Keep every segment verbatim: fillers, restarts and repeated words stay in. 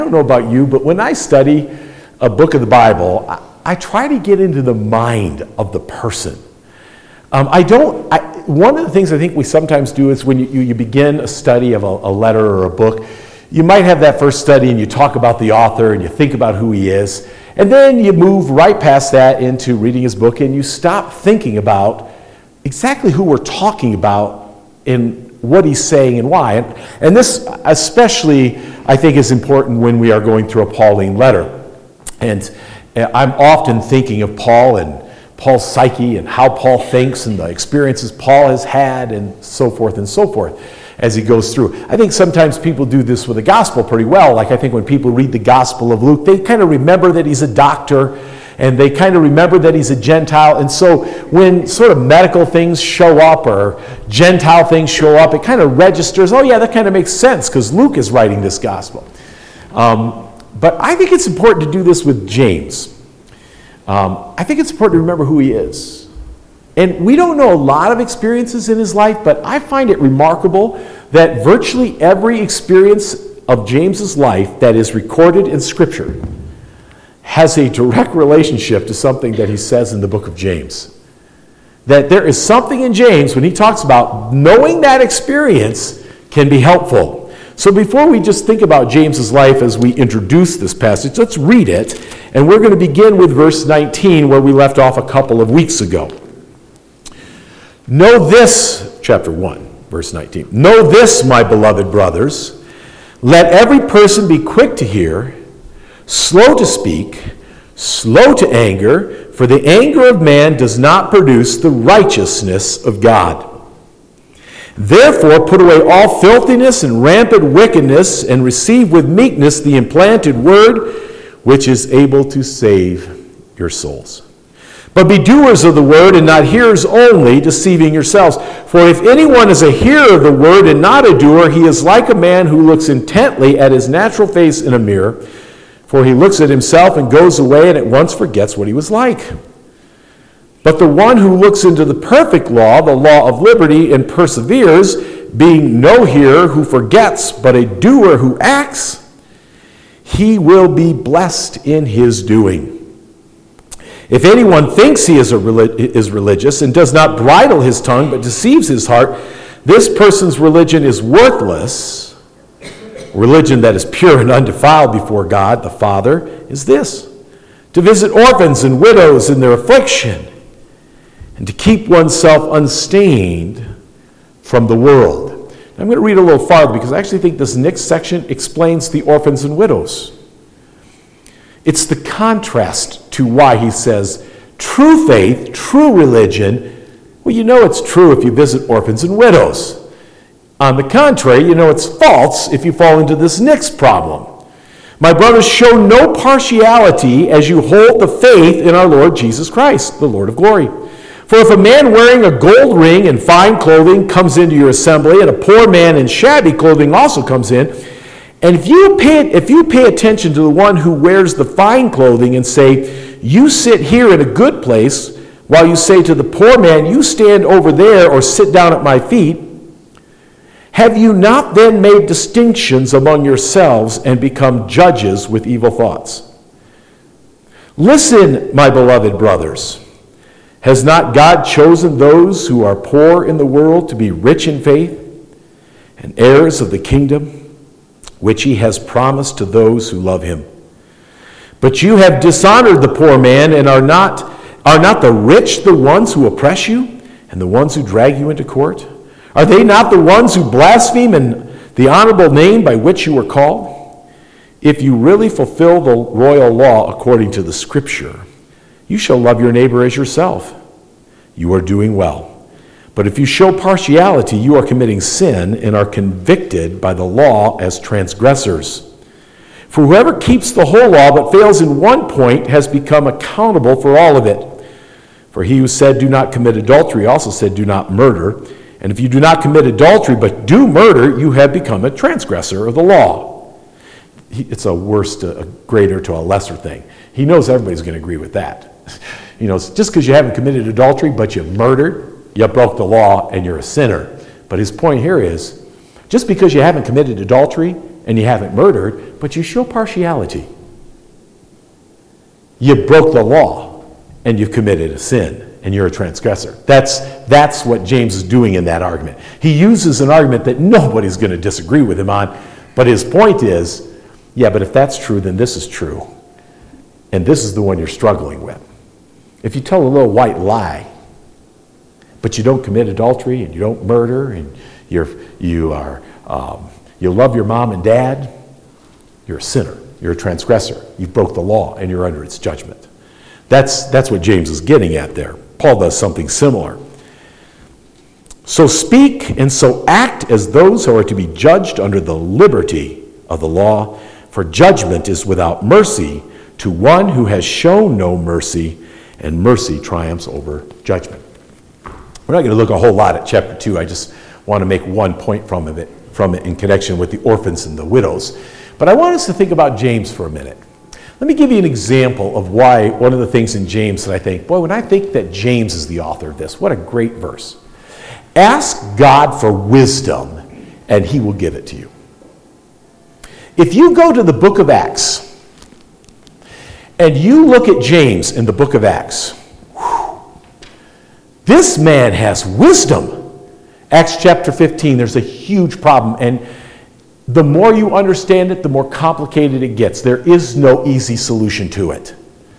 don't know about you, but when I study a book of the Bible, I, I try to get into the mind of the person. Um, I don't, I, one of the things I think we sometimes do is when you, you, you begin a study of a, a letter or a book, you might have that first study and you talk about the author and you think about who he is, and then you move right past that into reading his book and you stop thinking about exactly who we're talking about and what he's saying and why. And, and this especially, I think, is important when we are going through a Pauline letter. And I'm often thinking of Paul and Paul's psyche and how Paul thinks and the experiences Paul has had and so forth and so forth as he goes through. I think sometimes people do this with the gospel pretty well. Like I think when people read the Gospel of Luke, they kind of remember that he's a doctor and they kind of remember that he's a Gentile. And so when sort of medical things show up or Gentile things show up, it kind of registers, oh yeah, that kind of makes sense because Luke is writing this gospel. Um, but I think it's important to do this with James. Um, I think it's important to remember who he is. And we don't know a lot of experiences in his life, but I find it remarkable that virtually every experience of James's life that is recorded in Scripture has a direct relationship to something that he says in the book of James. That there is something in James when he talks about knowing that experience can be helpful. So before we just think about James's life as we introduce this passage, let's read it. And we're going to begin with verse nineteen where we left off a couple of weeks ago. Know this, chapter one, verse nineteen. Know this, my beloved brothers. Let every person be quick to hear, slow to speak, slow to anger, for the anger of man does not produce the righteousness of God. Therefore, put away all filthiness and rampant wickedness, and receive with meekness the implanted word, which is able to save your souls. But be doers of the word, and not hearers only, deceiving yourselves. For if anyone is a hearer of the word and not a doer, he is like a man who looks intently at his natural face in a mirror. For he looks at himself and goes away and at once forgets what he was like. But the one who looks into the perfect law, the law of liberty, and perseveres, being no hearer who forgets, but a doer who acts, he will be blessed in his doing. If anyone thinks he is, a relig- is religious and does not bridle his tongue but deceives his heart, this person's religion is worthless. Religion that is pure and undefiled before God, the Father, is this: to visit orphans and widows in their affliction, and to keep oneself unstained from the world. I'm going to read a little farther because I actually think this next section explains the orphans and widows. It's the contrast to why he says true faith, true religion. Well, you know it's true if you visit orphans and widows. On the contrary, you know it's false if you fall into this next problem. My brothers, show no partiality as you hold the faith in our Lord Jesus Christ, the Lord of glory. For if a man wearing a gold ring and fine clothing comes into your assembly, and a poor man in shabby clothing also comes in, and if you pay, if you pay attention to the one who wears the fine clothing and say, you sit here in a good place, while you say to the poor man, you stand over there or sit down at my feet, have you not then made distinctions among yourselves and become judges with evil thoughts? Listen, my beloved brothers. Has not God chosen those who are poor in the world to be rich in faith and heirs of the kingdom, which he has promised to those who love him? But you have dishonored the poor man, and are not, are not the rich the ones who oppress you and the ones who drag you into court? Are they not the ones who blaspheme in the honorable name by which you were called? If you really fulfill the royal law according to the Scripture, you shall love your neighbor as yourself. You are doing well. But if you show partiality, you are committing sin and are convicted by the law as transgressors. For whoever keeps the whole law but fails in one point has become accountable for all of it. For he who said, do not commit adultery, also said, do not murder. And if you do not commit adultery but do murder, you have become a transgressor of the law. It's a worse to a greater to a lesser thing. He knows everybody's going to agree with that. You know, just because you haven't committed adultery, but you murdered, you broke the law, and you're a sinner. But his point here is, just because you haven't committed adultery, and and you haven't murdered, but you show partiality. You broke the law, and you've committed a sin, and you're a transgressor. That's, that's what James is doing in that argument. He uses an argument that nobody's going to disagree with him on, but his point is, yeah, but if that's true, then this is true. And this is the one you're struggling with. If you tell a little white lie, but you don't commit adultery, and you don't murder, and you're, you are, um, you love your mom and dad, you're a sinner. You're a transgressor. You broke the law, and you're under its judgment. That's, that's what James is getting at there. Paul does something similar. So speak and so act as those who are to be judged under the liberty of the law, for judgment is without mercy to one who has shown no mercy, and mercy triumphs over judgment. We're not going to look a whole lot at chapter two. I just want to make one point from it, from it in connection with the orphans and the widows. But I want us to think about James for a minute. Let me give you an example of why one of the things in James that I think, boy, when I think that James is the author of this, what a great verse. Ask God for wisdom, and he will give it to you. If you go to the book of Acts, and you look at James in the book of Acts, whew, this man has wisdom. Acts chapter fifteen, there's a huge problem, and the more you understand it, the more complicated it gets. There is no easy solution to it.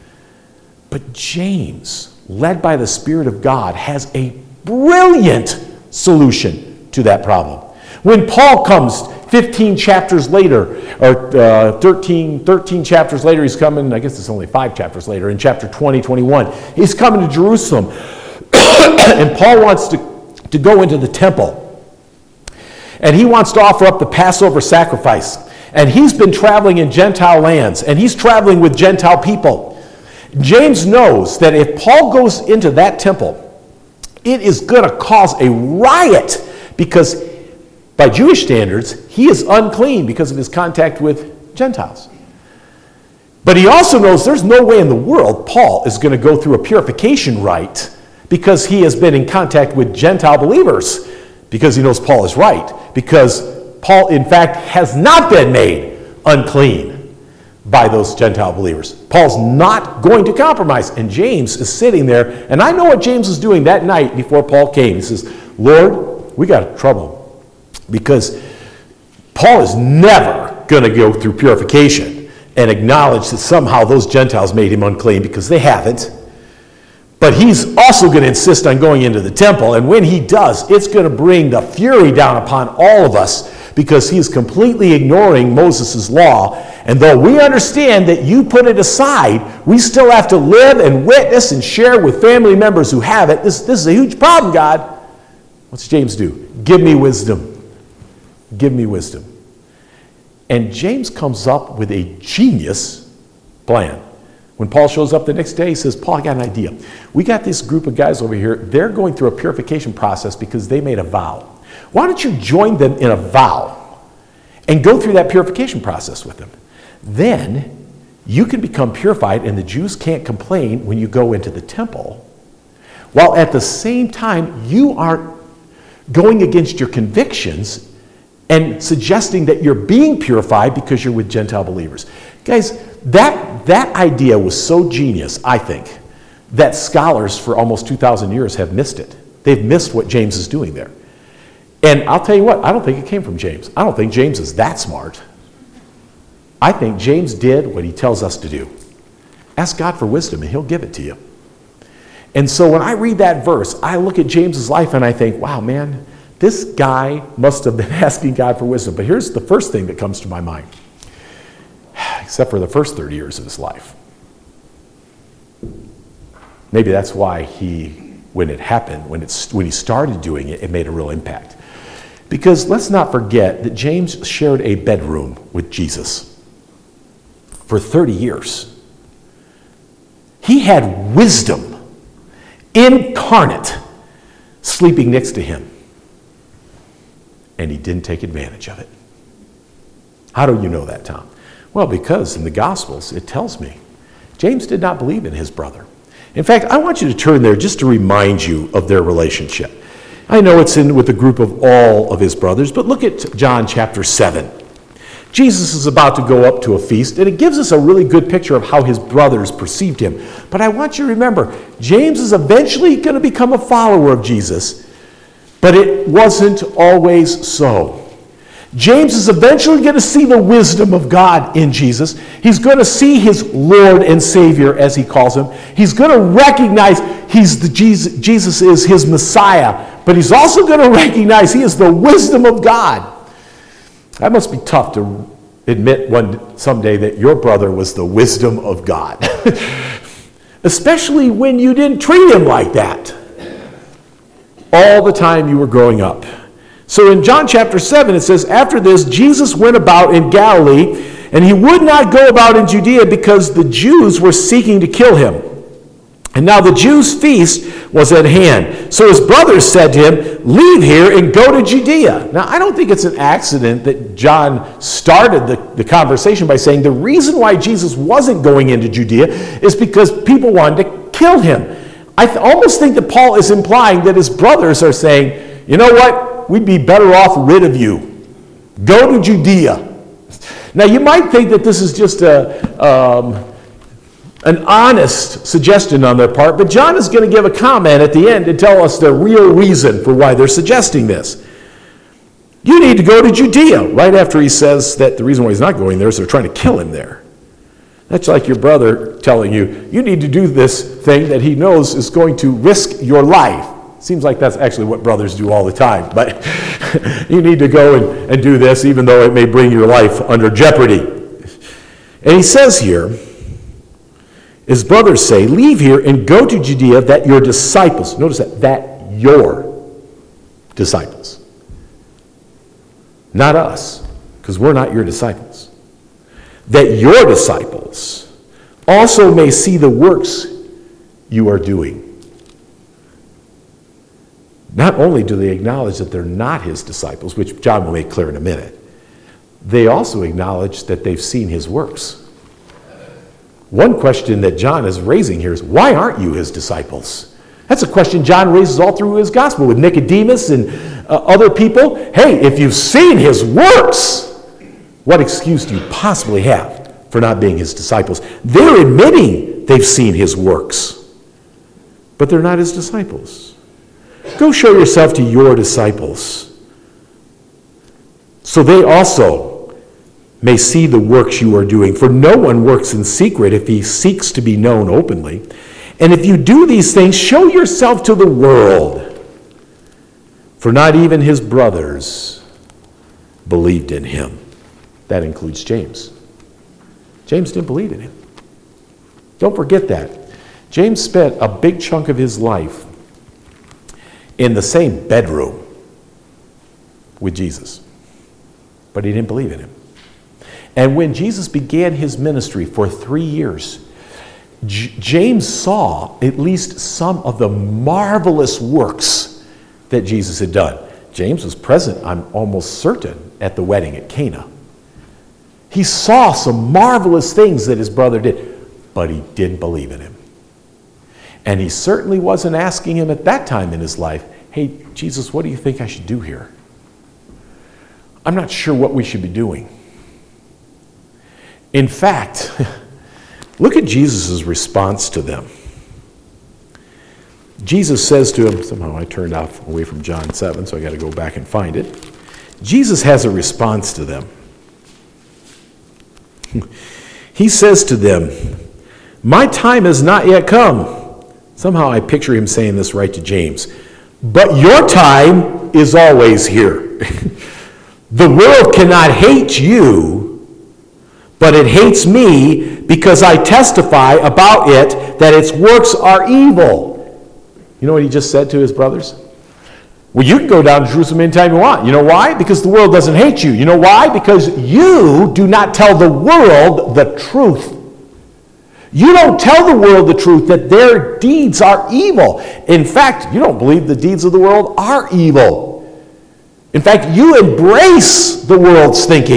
But James, led by the Spirit of God, has a brilliant solution to that problem. When Paul comes fifteen chapters later, or uh, thirteen, thirteen chapters later, he's coming, I guess it's only five chapters later, in chapter twenty, twenty-one, he's coming to Jerusalem. And Paul wants to, to go into the temple. And he wants to offer up the Passover sacrifice. And he's been traveling in Gentile lands, and he's traveling with Gentile people. James knows that if Paul goes into that temple, it is going to cause a riot, because by Jewish standards, he is unclean because of his contact with Gentiles. But he also knows there's no way in the world Paul is going to go through a purification rite because he has been in contact with Gentile believers, because he knows Paul is right, because Paul, in fact, has not been made unclean by those Gentile believers. Paul's not going to compromise, and James is sitting there, and I know what James was doing that night before Paul came. He says, Lord, we got trouble, because Paul is never going to go through purification and acknowledge that somehow those Gentiles made him unclean, because they haven't. But he's also going to insist on going into the temple, and when he does, it's going to bring the fury down upon all of us, because he's completely ignoring Moses' law. And though we understand that you put it aside, we still have to live and witness and share with family members who have it. This, this is a huge problem, God. What's James do? Give me wisdom. Give me wisdom. And James comes up with a genius plan. When Paul shows up the next day, he says, Paul, I got an idea. We got this group of guys over here. They're going through a purification process because they made a vow. Why don't you join them in a vow and go through that purification process with them? Then you can become purified, and the Jews can't complain when you go into the temple, while at the same time you are going against your convictions and suggesting that you're being purified because you're with Gentile believers. Guys, that, that idea was so genius, I think, that scholars for almost two thousand years have missed it. They've missed what James is doing there. And I'll tell you what, I don't think it came from James. I don't think James is that smart. I think James did what he tells us to do. Ask God for wisdom, and he'll give it to you. And so when I read that verse, I look at James's life and I think, wow, man, this guy must have been asking God for wisdom. But here's the first thing that comes to my mind, except for the first thirty years of his life. Maybe that's why he, when it happened, when, it's, when he started doing it, it made a real impact. Because let's not forget that James shared a bedroom with Jesus for thirty years. He had wisdom incarnate sleeping next to him, and he didn't take advantage of it. How do you know that, Tom? Well, because in the Gospels it tells me James did not believe in his brother. In fact, I want you to turn there just to remind you of their relationship. I know it's in with the group of all of his brothers, but look at John chapter seven. Jesus is about to go up to a feast, and it gives us a really good picture of how his brothers perceived him. But I want you to remember, James is eventually going to become a follower of Jesus, but it wasn't always so. James is eventually going to see the wisdom of God in Jesus. He's going to see his Lord and Savior, as he calls him. He's going to recognize he's the Jesus, Jesus is his Messiah, but he's also going to recognize he is the wisdom of God. That must be tough to admit one someday that your brother was the wisdom of God, especially when you didn't treat him like that all the time you were growing up. So in John chapter seven, it says, after this, Jesus went about in Galilee, and he would not go about in Judea because the Jews were seeking to kill him. And now the Jews' feast was at hand. So his brothers said to him, leave here and go to Judea. Now, I don't think it's an accident that John started the, the conversation by saying the reason why Jesus wasn't going into Judea is because people wanted to kill him. I th- almost think that Paul is implying that his brothers are saying, you know what? We'd be better off rid of you. Go to Judea. Now, you might think that this is just a... Um, an honest suggestion on their part, but John is going to give a comment at the end to tell us the real reason for why they're suggesting this. You need to go to Judea, right after he says that the reason why he's not going there is they're trying to kill him there. That's like your brother telling you, you need to do this thing that he knows is going to risk your life. Seems like that's actually what brothers do all the time, but you need to go and, and do this even though it may bring your life under jeopardy. And he says here, his brothers say, leave here and go to Judea that your disciples, notice that, that your disciples, not us, because we're not your disciples, that your disciples also may see the works you are doing. Not only do they acknowledge that they're not his disciples, which John will make clear in a minute, they also acknowledge that they've seen his works. One question that John is raising here is, why aren't you his disciples? That's a question John raises all through his gospel with Nicodemus and uh, other people. Hey, if you've seen his works, what excuse do you possibly have for not being his disciples? They're admitting they've seen his works, but they're not his disciples. Go show yourself to your disciples, so they also may see the works you are doing. For no one works in secret if he seeks to be known openly. And if you do these things, show yourself to the world. For not even his brothers believed in him. That includes James. James didn't believe in him. Don't forget that. James spent a big chunk of his life in the same bedroom with Jesus, but he didn't believe in him. And when Jesus began his ministry for three years, J- James saw at least some of the marvelous works that Jesus had done. James was present, I'm almost certain, at the wedding at Cana. He saw some marvelous things that his brother did, but he didn't believe in him. And he certainly wasn't asking him at that time in his life, hey, Jesus, what do you think I should do here? I'm not sure what we should be doing. In fact, look at Jesus' response to them. Jesus says to him, somehow I turned off away from John seven, so I got to go back and find it. Jesus has a response to them. He says to them, my time has not yet come. Somehow I picture him saying this right to James. But your time is always here. The world cannot hate you, but it hates me because I testify about it that its works are evil. You know what he just said to his brothers? Well, you can go down to Jerusalem anytime you want. You know why? Because the world doesn't hate you. You know why? Because you do not tell the world the truth. You don't tell the world the truth that their deeds are evil. In fact, you don't believe the deeds of the world are evil. In fact, you embrace the world's thinking.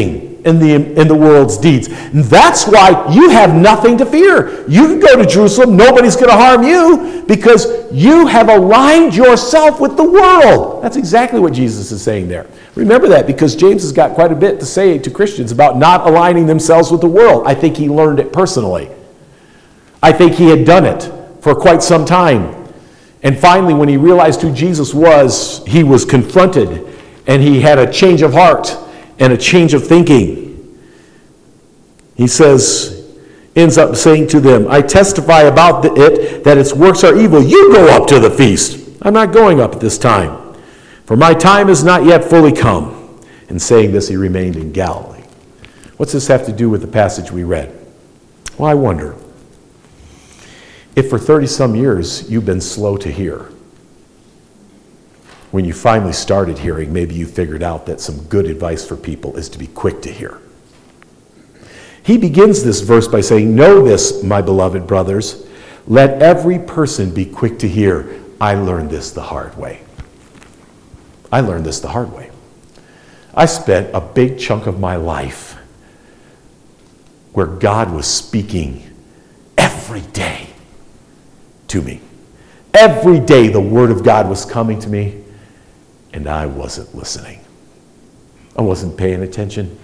in the, in the world's deeds. And that's why you have nothing to fear. You can go to Jerusalem, nobody's going to harm you, because you have aligned yourself with the world. That's exactly what Jesus is saying there. Remember that, because James has got quite a bit to say to Christians about not aligning themselves with the world. I think he learned it personally. I think he had done it for quite some time. And finally, when he realized who Jesus was, he was confronted, and he had a change of heart and a change of thinking. He says, ends up saying to them, I testify about it that its works are evil. You go up to the feast. I'm not going up at this time, for my time is not yet fully come. And saying this, he remained in Galilee. What's this have to do with the passage we read? Well, I wonder if for thirty-some years you've been slow to hear. When you finally started hearing, maybe you figured out that some good advice for people is to be quick to hear. He begins this verse by saying, know this, my beloved brothers, let every person be quick to hear. I learned this the hard way. I learned this the hard way. I spent a big chunk of my life where God was speaking every day to me. Every day the Word of God was coming to me, and I wasn't listening. I wasn't paying attention.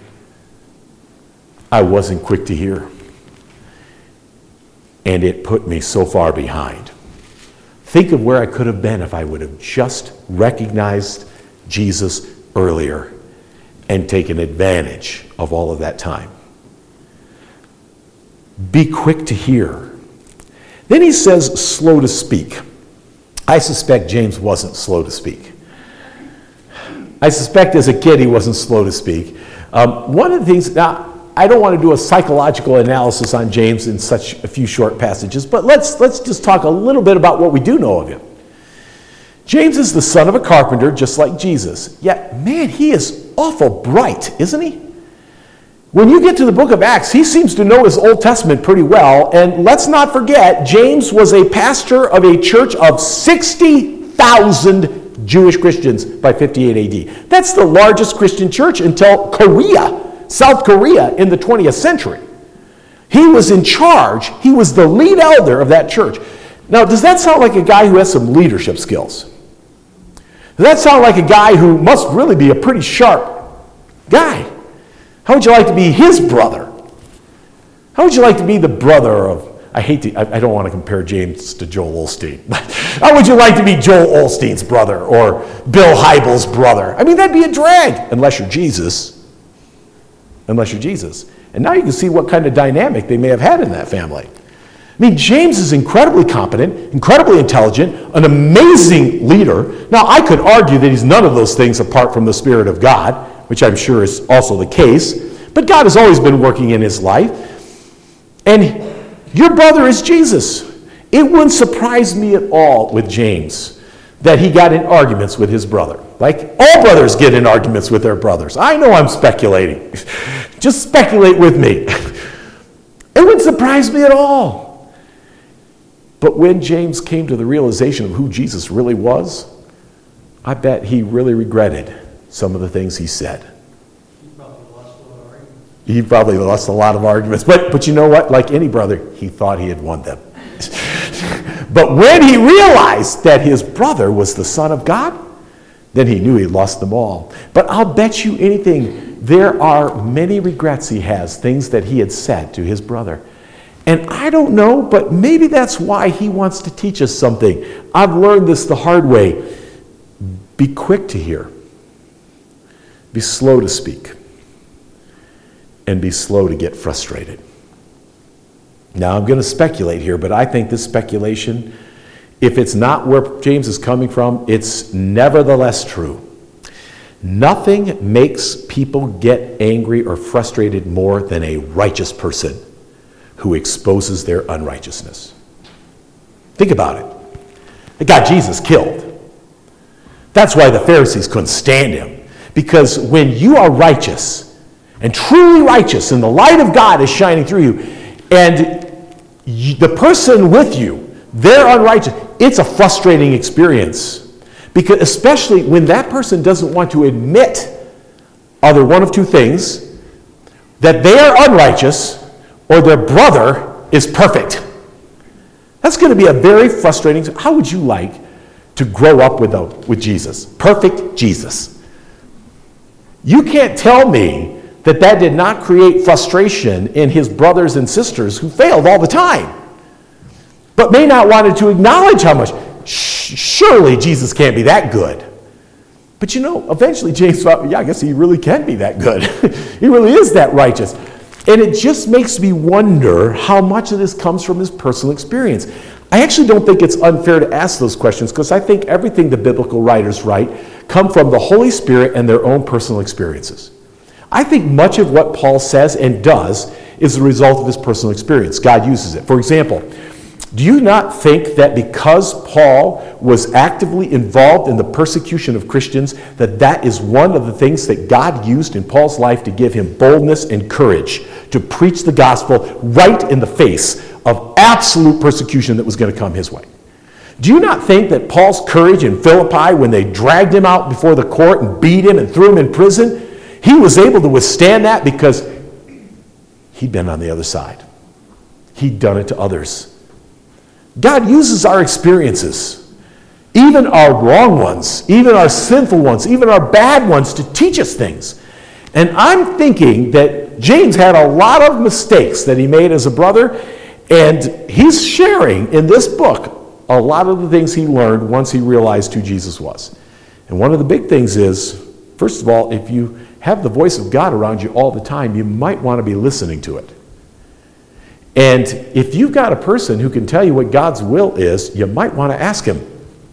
I wasn't quick to hear. And it put me so far behind. Think of where I could have been if I would have just recognized Jesus earlier and taken advantage of all of that time. Be quick to hear. Then he says, slow to speak. I suspect James wasn't slow to speak. I suspect as a kid he wasn't slow to speak. Um, one of the things, now I don't want to do a psychological analysis on James in such a few short passages, but let's, let's just talk a little bit about what we do know of him. James is the son of a carpenter, just like Jesus. Yet, man, he is awful bright, isn't he? When you get to the book of Acts, he seems to know his Old Testament pretty well. And let's not forget, James was a pastor of a church of sixty thousand Jewish Christians by fifty-eight A D. That's the largest Christian church until Korea, South Korea, in the twentieth century. He was in charge. He was the lead elder of that church. Now, does that sound like a guy who has some leadership skills? Does that sound like a guy who must really be a pretty sharp guy? How would you like to be his brother? How would you like to be the brother of, I hate to, I, I don't want to compare James to Joel Osteen, but how would you like to be Joel Osteen's brother or Bill Hybels' brother? I mean, that'd be a drag, unless you're Jesus. Unless you're Jesus. And now you can see what kind of dynamic they may have had in that family. I mean, James is incredibly competent, incredibly intelligent, an amazing leader. Now, I could argue that he's none of those things apart from the Spirit of God, which I'm sure is also the case. But God has always been working in his life. And your brother is Jesus. It wouldn't surprise me at all with James that he got in arguments with his brother. Like all brothers get in arguments with their brothers. I know I'm speculating. Just speculate with me. It wouldn't surprise me at all. But when James came to the realization of who Jesus really was, I bet he really regretted some of the things he said. He probably lost a lot of arguments. He probably lost a lot of arguments. But, but you know what? Like any brother, he thought he had won them. But when he realized that his brother was the Son of God, then he knew he lost them all. But I'll bet you anything, there are many regrets he has, things that he had said to his brother. And I don't know, but maybe that's why he wants to teach us something. I've learned this the hard way. Be quick to hear. Be slow to speak. And be slow to get frustrated. Now, I'm going to speculate here, but I think this speculation, if it's not where James is coming from, it's nevertheless true. Nothing makes people get angry or frustrated more than a righteous person who exposes their unrighteousness. Think about it. It got Jesus killed. That's why the Pharisees couldn't stand him. Because when you are righteous, and truly righteous, and the light of God is shining through you, and you, the person with you, they're unrighteous, it's a frustrating experience. Because especially when that person doesn't want to admit either one of two things, that they are unrighteous or their brother is perfect. That's going to be a very frustrating. How would you like to grow up with, a, with Jesus? Perfect Jesus. You can't tell me that that did not create frustration in his brothers and sisters who failed all the time, but may not wanted to acknowledge how much. Surely Jesus can't be that good. But you know, eventually James thought, yeah, I guess he really can be that good. He really is that righteous. And it just makes me wonder how much of this comes from his personal experience. I actually don't think it's unfair to ask those questions, because I think everything the biblical writers write come from the Holy Spirit and their own personal experiences. I think much of what Paul says and does is the result of his personal experience. God uses it. For example, do you not think that because Paul was actively involved in the persecution of Christians, that that is one of the things that God used in Paul's life to give him boldness and courage to preach the gospel right in the face of absolute persecution that was going to come his way? Do you not think that Paul's courage in Philippi, when they dragged him out before the court and beat him and threw him in prison, he was able to withstand that because he'd been on the other side. He'd done it to others. God uses our experiences, even our wrong ones, even our sinful ones, even our bad ones, to teach us things. And I'm thinking that James had a lot of mistakes that he made as a brother, and he's sharing in this book a lot of the things he learned once he realized who Jesus was. And one of the big things is, first of all, if you have the voice of God around you all the time, you might want to be listening to it. And if you've got a person who can tell you what God's will is, you might want to ask him.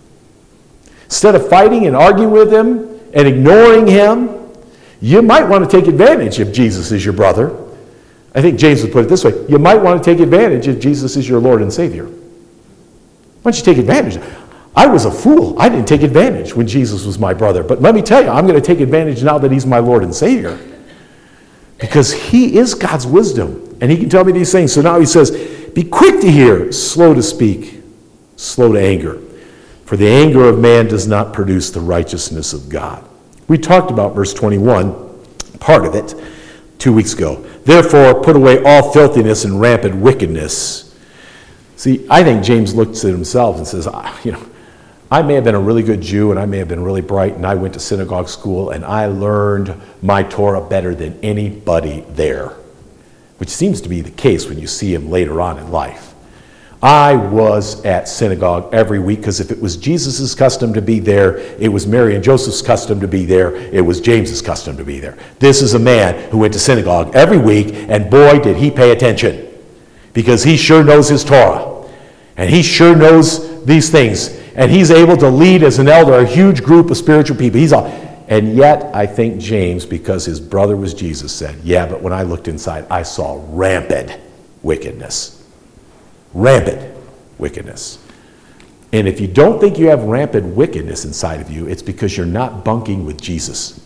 Instead of fighting and arguing with him and ignoring him, you might want to take advantage if Jesus is your brother. I think James would put it this way: you might want to take advantage if Jesus is your Lord and Savior. Why don't you take advantage? I was a fool. I didn't take advantage when Jesus was my brother. But let me tell you, I'm going to take advantage now that he's my Lord and Savior. Because he is God's wisdom. And he can tell me these things. So now he says, be quick to hear, slow to speak, slow to anger. For the anger of man does not produce the righteousness of God. We talked about verse twenty-one, part of it, two weeks ago. Therefore, put away all filthiness and rampant wickedness. See, I think James looks at himself and says, ah, you know, I may have been a really good Jew, and I may have been really bright, and I went to synagogue school, and I learned my Torah better than anybody there, which seems to be the case when you see him later on in life. I was at synagogue every week, because if it was Jesus' custom to be there, it was Mary and Joseph's custom to be there, it was James's custom to be there. This is a man who went to synagogue every week, and boy, did he pay attention, because he sure knows his Torah, and he sure knows these things. And he's able to lead as an elder a huge group of spiritual people. He's all, and yet I think James, because his brother was Jesus, said, yeah, but when I looked inside, I saw rampant wickedness. Rampant wickedness. And if you don't think you have rampant wickedness inside of you, it's because you're not bunking with Jesus.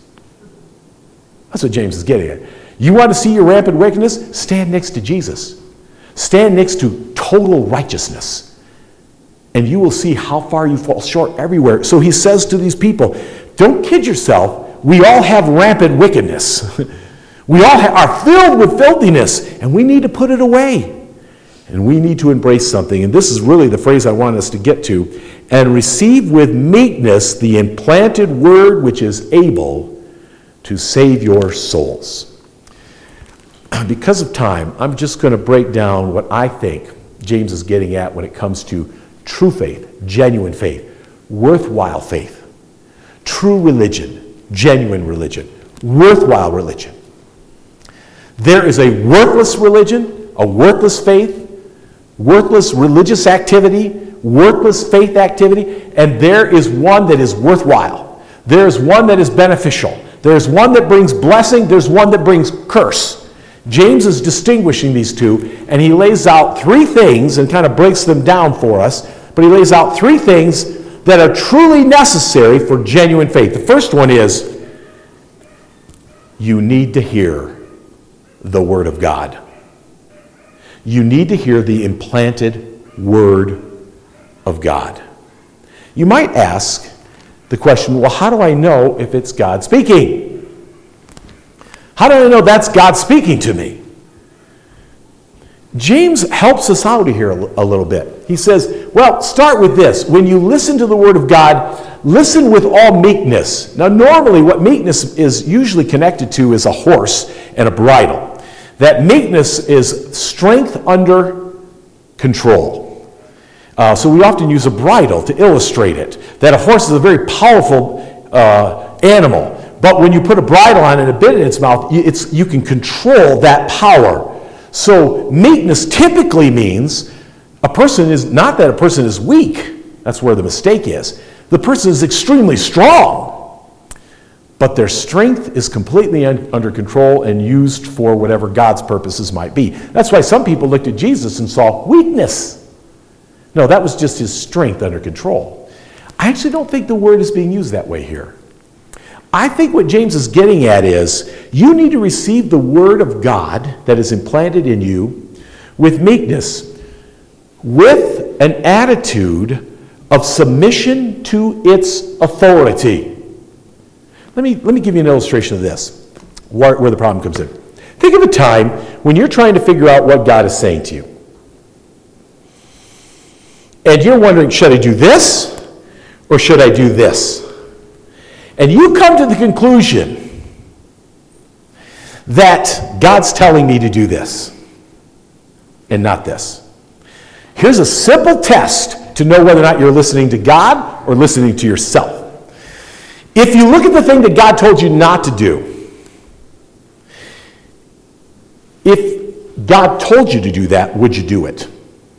That's what James is getting at. You want to see your rampant wickedness? Stand next to Jesus. Stand next to total righteousness. And you will see how far you fall short everywhere. So he says to these people, don't kid yourself. We all have rampant wickedness. We all ha- are filled with filthiness, and we need to put it away. And we need to embrace something. And this is really the phrase I want us to get to. And receive with meekness the implanted word which is able to save your souls. Because of time, I'm just going to break down what I think James is getting at when it comes to true faith, genuine faith, worthwhile faith, true religion, genuine religion, worthwhile religion. There is a worthless religion, a worthless faith, worthless religious activity, worthless faith activity, and there is one that is worthwhile. There is one that is beneficial. There is one that brings blessing. There's one that brings curse. James is distinguishing these two, and he lays out three things and kind of breaks them down for us, but he lays out three things that are truly necessary for genuine faith. The first one is, you need to hear the Word of God. You need to hear the implanted Word of God. You might ask the question, well, how do I know if it's God speaking? How do I know that's God speaking to me? James helps us out here a little bit. He says, well, start with this. When you listen to the word of God, listen with all meekness. Now, normally what meekness is usually connected to is a horse and a bridle. That meekness is strength under control. Uh, so we often use a bridle to illustrate it. That a horse is a very powerful uh, animal. But when you put a bridle on it and a bit in its mouth, it's, you can control that power. So meekness typically means a person is, not that a person is weak. That's where the mistake is. The person is extremely strong, but their strength is completely un, under control and used for whatever God's purposes might be. That's why some people looked at Jesus and saw weakness. No, that was just his strength under control. I actually don't think the word is being used that way here. I think what James is getting at is you need to receive the word of God that is implanted in you with meekness, with an attitude of submission to its authority. Let me, let me give you an illustration of this, where, where the problem comes in. Think of a time when you're trying to figure out what God is saying to you. And you're wondering, should I do this or should I do this? And you come to the conclusion that God's telling me to do this and not this. Here's a simple test to know whether or not you're listening to God or listening to yourself. If you look at the thing that God told you not to do, if God told you to do that, would you do it?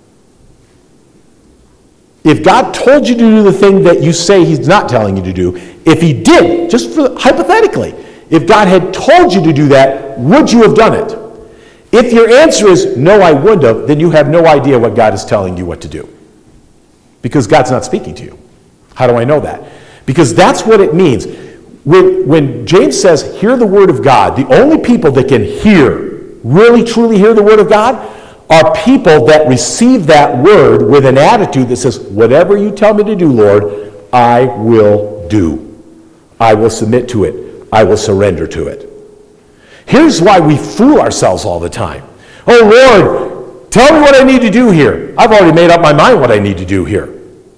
If God told you to do the thing that you say he's not telling you to do, if he did, just for, hypothetically, if God had told you to do that, would you have done it? If your answer is, no, I wouldn't have, then you have no idea what God is telling you what to do. Because God's not speaking to you. How do I know that? Because that's what it means. When, when James says, hear the word of God, the only people that can hear, really truly hear the word of God, are people that receive that word with an attitude that says, whatever you tell me to do, Lord, I will do. I will submit to it. I will surrender to it. Here's why we fool ourselves all the time. Oh, Lord, tell me what I need to do here. I've already made up my mind what I need to do here.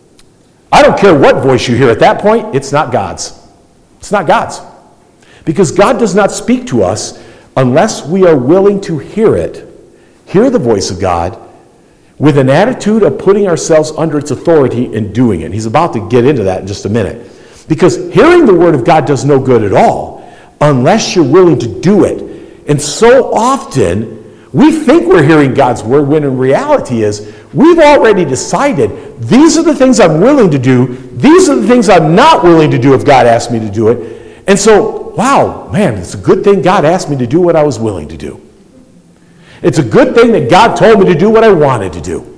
I don't care what voice you hear at that point. It's not God's. It's not God's. Because God does not speak to us unless we are willing to hear it. Hear the voice of God with an attitude of putting ourselves under its authority and doing it. He's about to get into that in just a minute. Because hearing the word of God does no good at all unless you're willing to do it. And so often, we think we're hearing God's word when in reality is, we've already decided, these are the things I'm willing to do, these are the things I'm not willing to do if God asked me to do it. And so, wow, man, it's a good thing God asked me to do what I was willing to do. It's a good thing that God told me to do what I wanted to do.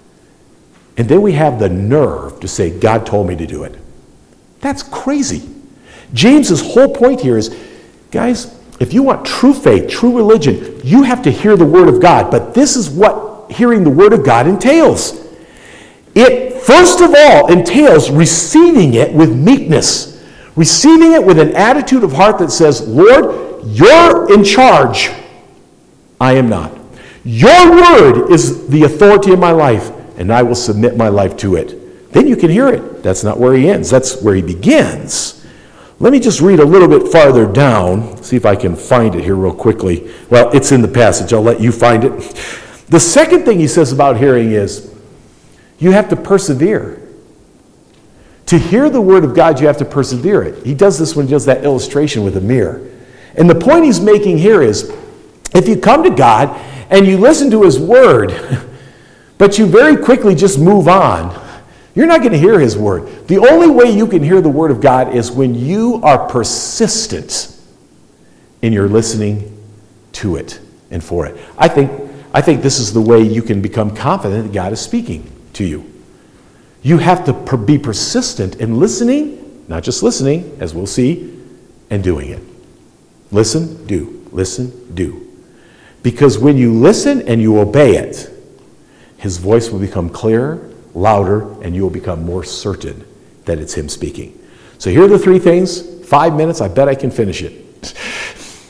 And then we have the nerve to say, God told me to do it. That's crazy. James's whole point here is, guys, if you want true faith, true religion, you have to hear the word of God. But this is what hearing the word of God entails. It, first of all, entails receiving it with meekness. Receiving it with an attitude of heart that says, Lord, you're in charge. I am not. Your word is the authority of my life, and I will submit my life to it. Then you can hear it. That's not where he ends. That's where he begins. Let me just read a little bit farther down, see if I can find it here real quickly. Well, it's in the passage. I'll let you find it. The second thing he says about hearing is you have to persevere. To hear the word of God, you have to persevere it. He does this when he does that illustration with a mirror. And the point he's making here is, if you come to God and you listen to his word, but you very quickly just move on, you're not going to hear his word. The only way you can hear the word of God is when you are persistent in your listening to it and for it. I think, I think this is the way you can become confident that God is speaking to you. You have to per- be persistent in listening, not just listening, as we'll see, and doing it. Listen, do. Listen, do. Because when you listen and you obey it, his voice will become clearer, louder, and you will become more certain that it's him speaking. So here are the three things. Five minutes, I bet I can finish it.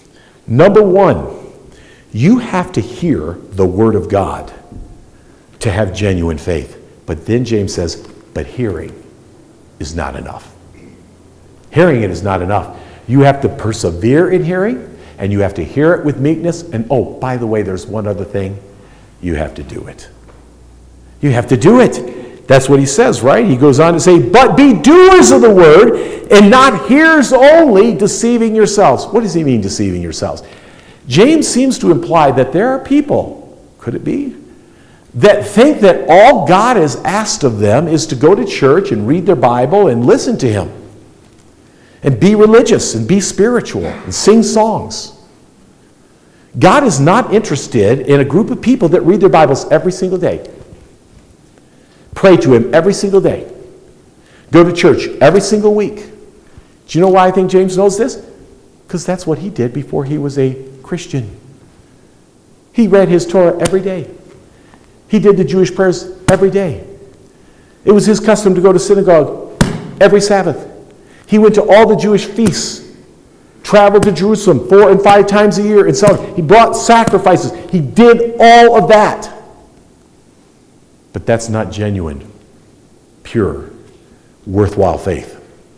Number one, you have to hear the Word of God to have genuine faith. But then James says, but hearing is not enough. Hearing it is not enough. You have to persevere in hearing, and you have to hear it with meekness. And oh, by the way, there's one other thing. You have to do it. You have to do it. That's what he says, right? He goes on to say, but be doers of the word and not hearers only, deceiving yourselves. What does he mean, deceiving yourselves? James seems to imply that there are people, could it be, that think that all God has asked of them is to go to church and read their Bible and listen to him and be religious and be spiritual and sing songs. God is not interested in a group of people that read their Bibles every single day, pray to him every single day, go to church every single week. Do you know why I think James knows this? Because that's what he did before he was a Christian. He read his Torah every day. He did the Jewish prayers every day. It was his custom to go to synagogue every Sabbath. He went to all the Jewish feasts, traveled to Jerusalem four and five times a year, and so on. He brought sacrifices. He did all of that. But that's not genuine, pure, worthwhile faith.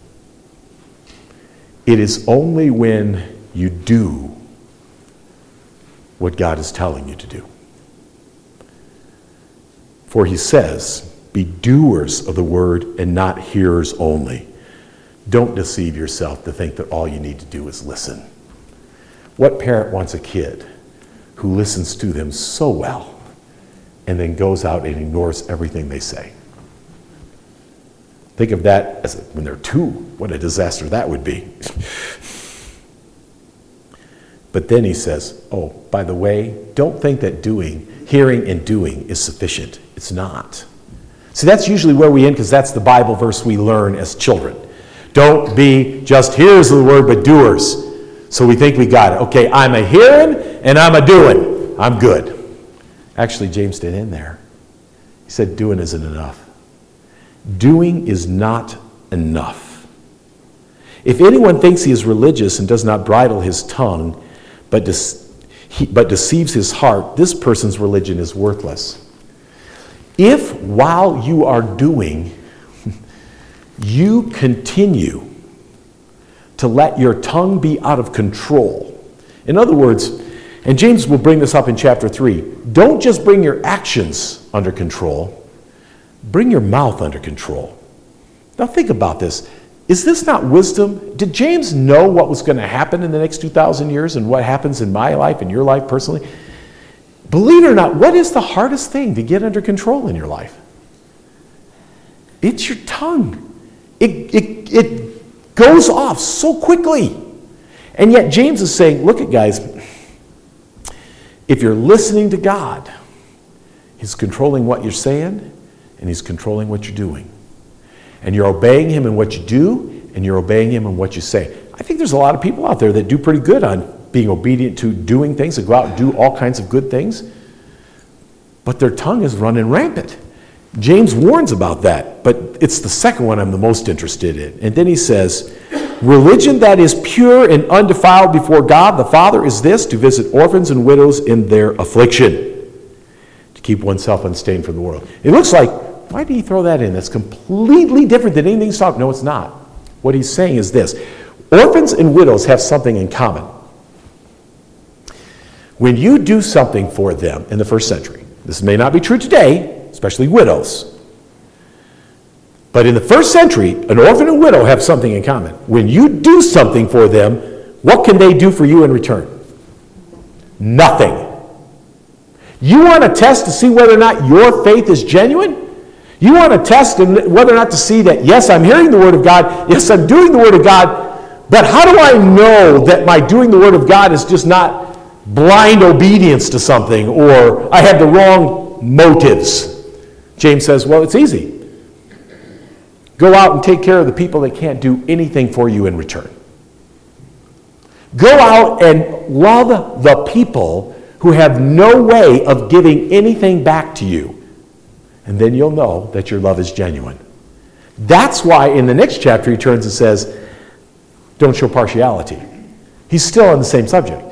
It is only when you do what God is telling you to do. For he says, be doers of the word and not hearers only. Don't deceive yourself to think that all you need to do is listen. What parent wants a kid who listens to them so well and then goes out and ignores everything they say? Think of that as when they're two. What a disaster that would be. But then he says, oh, by the way, don't think that doing, hearing and doing is sufficient. It's not. See, that's usually where we end, because that's the Bible verse we learn as children. Don't be just hearers of the word, but doers. So we think we got it. Okay, I'm a hearing and I'm a doing. I'm good. Actually, James didn't end there. He said doing isn't enough. Doing is not enough. If anyone thinks he is religious and does not bridle his tongue, but, de- he, but deceives his heart, this person's religion is worthless. If while you are doing, you continue to let your tongue be out of control. In other words, and James will bring this up in chapter three, don't just bring your actions under control, bring your mouth under control. Now think about this. Is this not wisdom? Did James know what was going to happen in the next two thousand years and what happens in my life and your life personally? Believe it or not, what is the hardest thing to get under control in your life? It's your tongue. It, it, it goes off so quickly. And yet James is saying, look at guys, if you're listening to God, he's controlling what you're saying and he's controlling what you're doing. And you're obeying him in what you do, and you're obeying him in what you say. I think there's a lot of people out there that do pretty good on being obedient to doing things, that go out and do all kinds of good things, but their tongue is running rampant. James warns about that, but it's the second one I'm the most interested in. And then he says, religion that is pure and undefiled before God the Father is this, to visit orphans and widows in their affliction, to keep oneself unstained from the world. It looks like, why did he throw that in? That's completely different than anything he's talking. No, it's not. What he's saying is this. Orphans and widows have something in common. When you do something for them in the first century, this may not be true today, especially widows, but in the first century, an orphan and widow have something in common. When you do something for them, what can they do for you in return? Nothing. You want to test to see whether or not your faith is genuine? You want to test whether or not to see that, yes, I'm hearing the Word of God, yes, I'm doing the Word of God, but how do I know that my doing the Word of God is just not blind obedience to something, or I have the wrong motives? James says, well, it's easy. Go out and take care of the people that can't do anything for you in return. Go out and love the people who have no way of giving anything back to you. And then you'll know that your love is genuine. That's why in the next chapter he turns and says, don't show partiality. He's still on the same subject.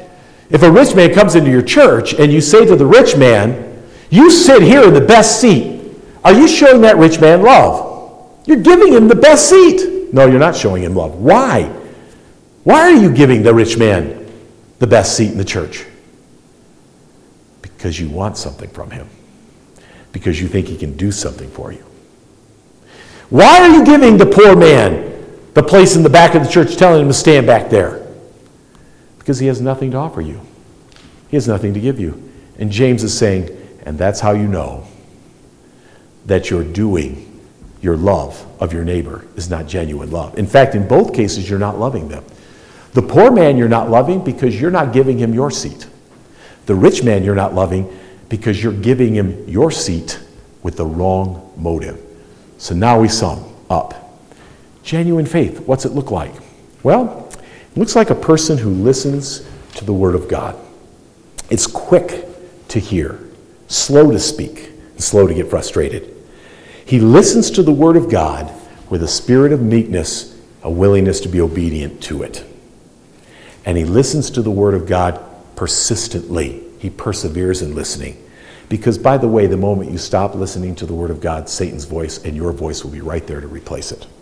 If a rich man comes into your church and you say to the rich man, you sit here in the best seat, are you showing that rich man love? You're giving him the best seat. No, you're not showing him love. Why? Why are you giving the rich man the best seat in the church? Because you want something from him. Because you think he can do something for you. Why are you giving the poor man the place in the back of the church, telling him to stand back there? Because he has nothing to offer you. He has nothing to give you. And James is saying, and that's how you know that you're doing your love of your neighbor is not genuine love. In fact, in both cases, you're not loving them. The poor man you're not loving because you're not giving him your seat. The rich man you're not loving because you're giving him your seat with the wrong motive. So now we sum up. Genuine faith, what's it look like? Well, it looks like a person who listens to the Word of God. It's quick to hear, slow to speak, and slow to get frustrated. He listens to the Word of God with a spirit of meekness, a willingness to be obedient to it. And he listens to the Word of God persistently. He perseveres in listening. Because, by the way, the moment you stop listening to the Word of God, Satan's voice and your voice will be right there to replace it.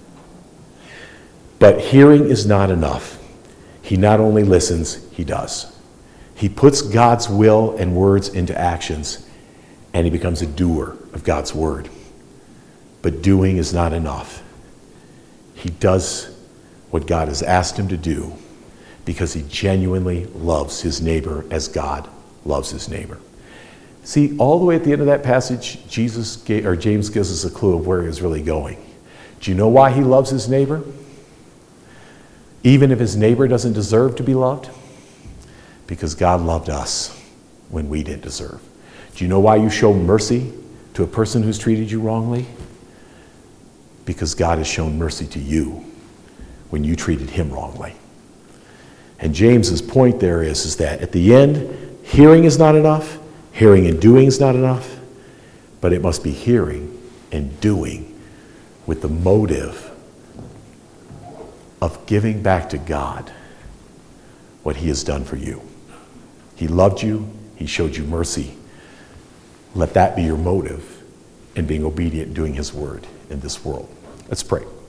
But hearing is not enough. He not only listens, he does. He puts God's will and words into actions, and he becomes a doer of God's word. But doing is not enough. He does what God has asked him to do because he genuinely loves his neighbor as God loves his neighbor. See, all the way at the end of that passage, Jesus gave, or James gives us a clue of where he was really going. Do you know why he loves his neighbor? Even if his neighbor doesn't deserve to be loved? Because God loved us when we didn't deserve. Do you know why you show mercy to a person who's treated you wrongly? Because God has shown mercy to you when you treated him wrongly. And James's point there is, is that at the end, hearing is not enough, hearing and doing is not enough, but it must be hearing and doing with the motive of giving back to God what he has done for you. He loved you, he showed you mercy. Let that be your motive in being obedient and doing his word in this world. Let's pray.